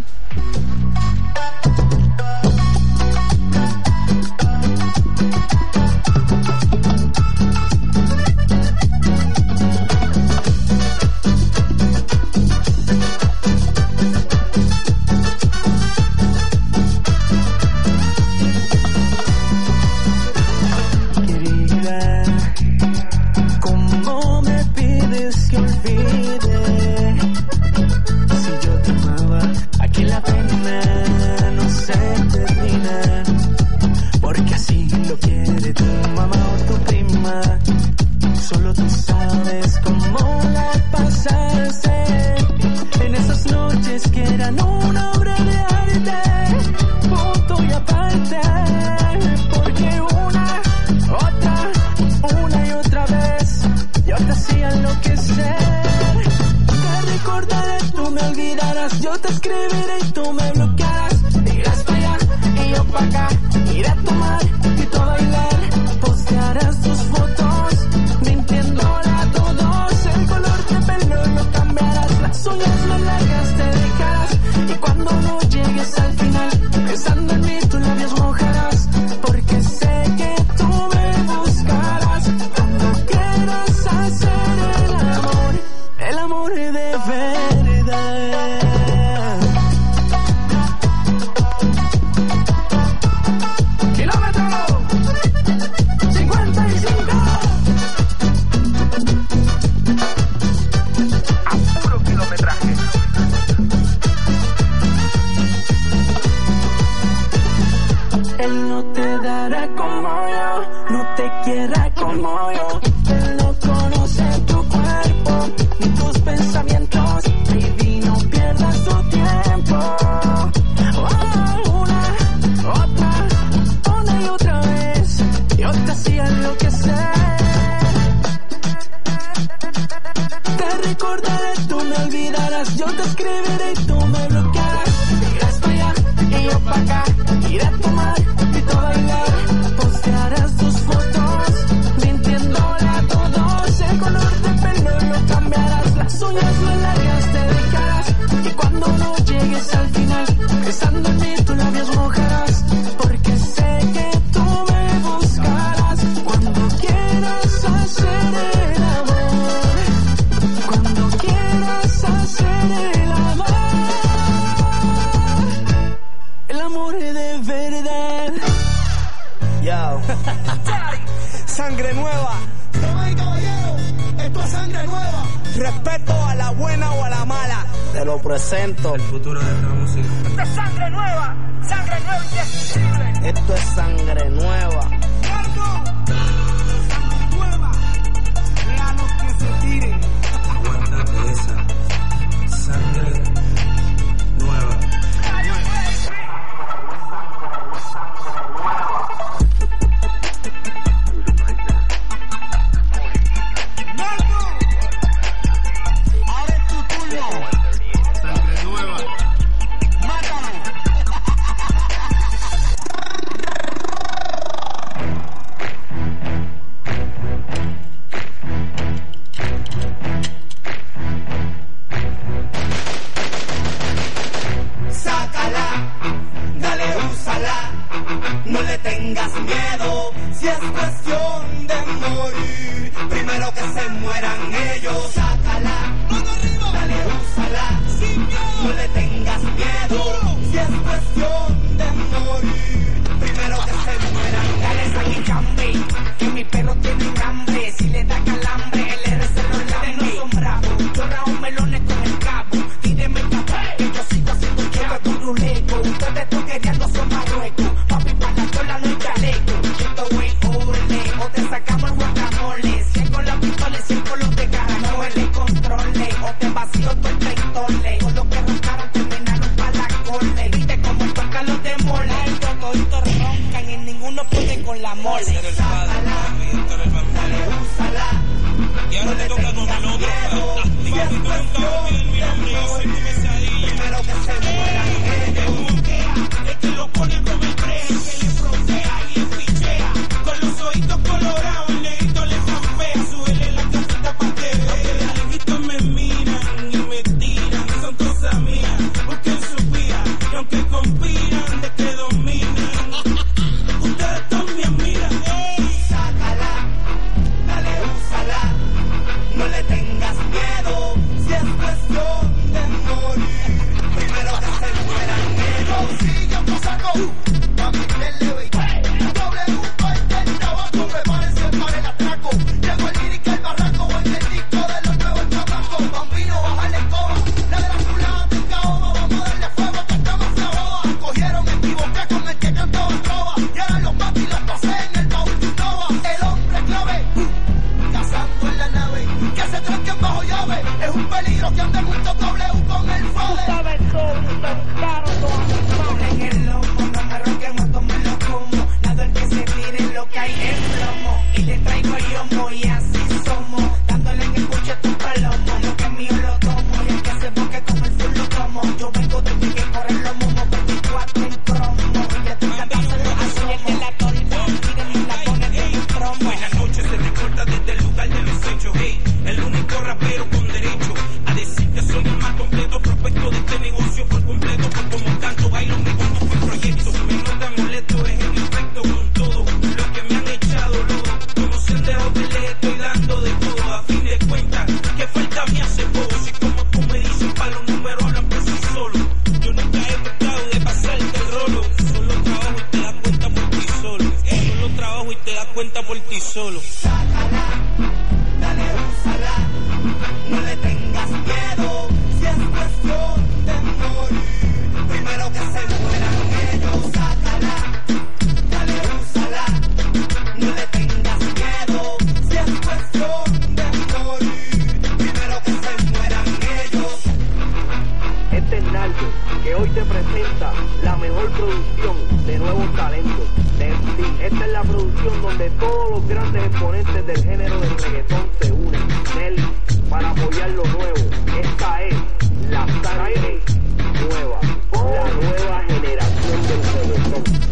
H: Sangre nueva. Damas y caballeros, esto es sangre nueva. Respeto a la buena o a la mala. Te lo presento. El futuro de la música. Esto es sangre nueva indescriptible. Esto es sangre nueva. Nueva. Vean los que se tiren. Aguántate esa. Sangre nueva. Si es cuestión de morir, primero que se mueran ellos. Sácala, dale, úsala, no le tengas miedo. Si es cuestión de morir, primero que se mueran.
S: Dale sanguichambe, que mi perro tiene hambre. Si le da calambre, el R se lo lame. No son bravos, yo rajo melones con el cabo. Tíreme el café, que yo sigo haciendo chavo. Turuleco, ustedes toquereando son marruecos. Papi, para la cola no hay chaleco. Esto güey, ole, o te sacamos el guacamole. 100 con la pistola y 100 con los de caracoles. Controle, o te vacío todo el peitole. Con los que roncaron terminaron para la cole. Viste como tocan los de mole. Toditos roncan y ninguno puede con la mole. Sácala, dale, úsala.
H: Y ahora te toca con el otro. Si es cuestión de morir, primero que se mueran ellos. Es que lo pone como el pre, que le frontea y le fichea. Con los ojitos colorados, el negrito le zampea. Súbele la casita pa' que vea. Los alejitos me miran y me tiran. Son cosas mías, busquen su vía. Y aunque conspiran de que dominan, ustedes también miran. Sácala, dale, úsala, no le tengas miedo. Si es cuestión de morir, primero que se mueran ellos.
N: Sigue pasando, mami, denle ve. W parte el trabajo, prepárense para el atraco. Llegó el lírica, el barranco, o el disco de los nuevos chamacos. Bambino, bájale coba, la de la chulada del caoba. Vamos a darle fuego que estamos floja. Cogieron equivoqué con el que cantaba trova. Y ahora los patis los pasé en el baúl de Nova. El hombre clave, cazando en la nave. Que se tranquen bajo llave, es un peligro que ande junto W con el fade.
S: Sabes todo, en el lomo, no me roquemos, me lo como. Nada el que se tire lo que hay es plomo. Y le traigo el yomo y así somos. Dándole en el coche tu palomo. Lo que es mío lo tomo. Y el que se boque con el full lo tomo. Yo vengo de ti que corre los momos 24 en cromo. Y ya tú sabes lo así es de la torta. Miren la ponen de mi promo.
H: Buenas noches, se recorta desde el lugar de los hechos. Hey, el único rapero con derecho a decir que soy el más completo prospecto de este negocio por completo. Por como canto, bailo, mi cuando fue proyecto. Me nota molesto, es el efecto con todo lo que me han echado lodo. Como sendero que les estoy dando de todo. A fin de cuentas, que falta me hace poco. Si como tú me dices, para los números hablan por sí solo. Yo nunca he tratado de pasarte el rolo. Solo trabajo y te das cuenta por ti solo. Solo trabajo y te das cuenta por ti solo.
S: Sácala, dale, úsala, no le tengas miedo.
H: Si es cuestión de morir, primero que se mueran ellos. Sácala, dale, úsala, no le tengas miedo. Si es cuestión de morir, primero que se mueran ellos.
T: Este es Naldo, que hoy te presenta la mejor producción de nuevos talentos de MC. Esta es la producción donde todos los grandes exponentes del género del reggaetón se unen. Nelly, para apoyar lo nuevo. Esta es la sangre nueva, la nueva generación del reggaetón.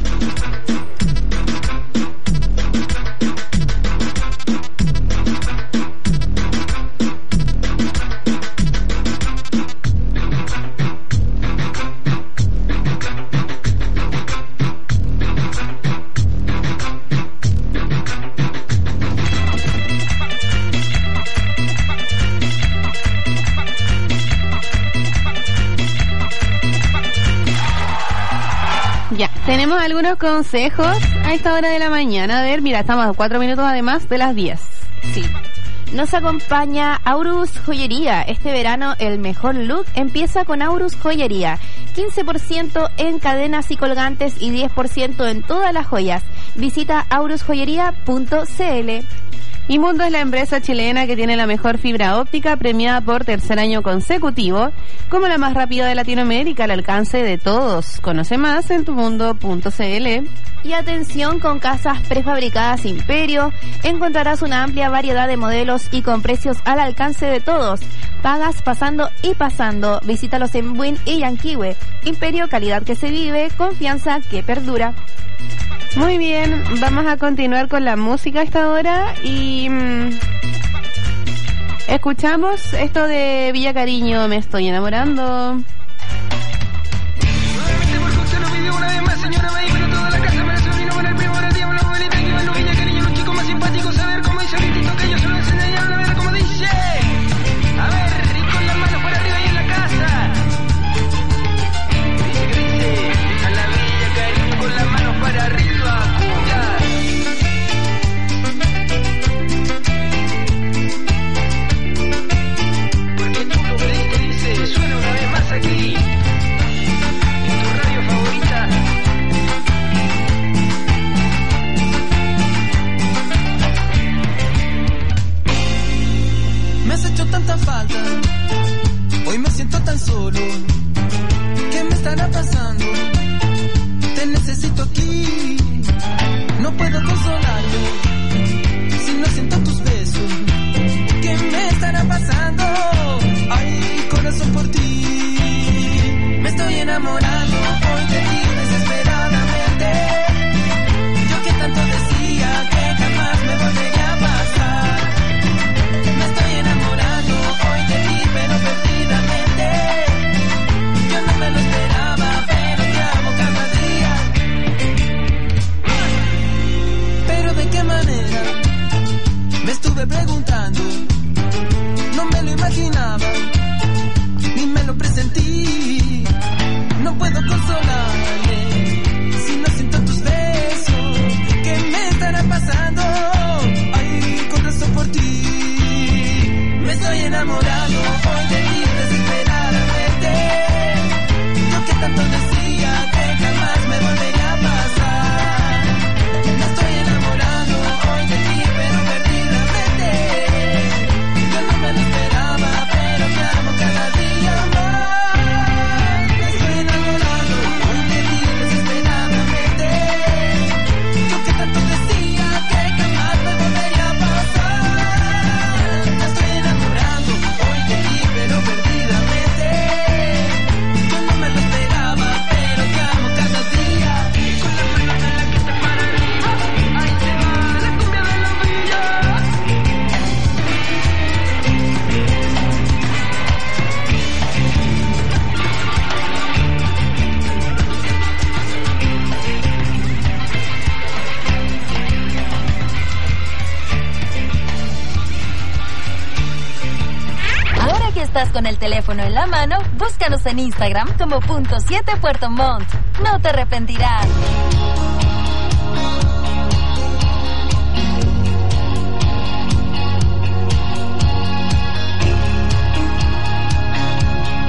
I: Ya, tenemos algunos consejos a esta hora de la mañana. A ver, mira, estamos a 4 minutos además de las 10.
J: Sí. Nos acompaña Aurus Joyería. Este verano el mejor look empieza con Aurus Joyería. 15% en cadenas y colgantes y 10% en todas las joyas. Visita aurusjoyería.cl.
I: Imundo es la empresa chilena que tiene la mejor fibra óptica, premiada por tercer año consecutivo como la más rápida de Latinoamérica, al alcance de todos. Conoce más en tumundo.cl.
J: Y atención, con casas prefabricadas Imperio encontrarás una amplia variedad de modelos y con precios al alcance de todos. Pagas pasando y pasando. Visítalos en Buin y Yanquihue. Imperio, calidad que se vive, confianza que perdura.
I: Muy bien, vamos a continuar con la música a esta hora y escuchamos esto de Villa Cariño, Me Estoy Enamorando.
O: Nuevamente por Fox se lo pidió una vez más, señora May, pero toda la casa para el sobrino, para el primo, para el diablo, para el Villa Cariño.
G: siento aquí. No puedo consolarme si no siento tus besos. ¿Qué me estará pasando? Ay, corazón, por ti me estoy enamorando hoy de ti desesperadamente. Yo que tanto decía que jamás me volvería a pasar. Me estoy enamorando hoy de ti, pero perdidamente. Yo no me lo esperaba, pero te amo cada día. Pero de qué manera, me estuve preguntando. No me lo imaginaba, ni me lo presentí. No puedo consolarme si no siento tus besos. ¿Qué me estará pasando? Ay, corazón, por ti me estoy enamorando hoy de ti desesperadamente. Yo que tanto decía que jamás me volvería a pasar. Me estoy enamorando hoy de ti, pero perdidamente. Yo no me lo esperaba, pero te amo cada día más. Me estoy enamorando hoy de ti desesperadamente. Yo que tanto decía que jamás me volvería a pasar. Me estoy enamorando hoy de ti, pero perdidamente. Yo no me lo esperaba, pero te amo cada día. Con la mano en la que te paraliza, ahí te va la cumbia de la villa.
A: Ahora que estás con el teléfono en la mano, búscanos en Instagram como .7 Puerto Montt. No te arrepentirás.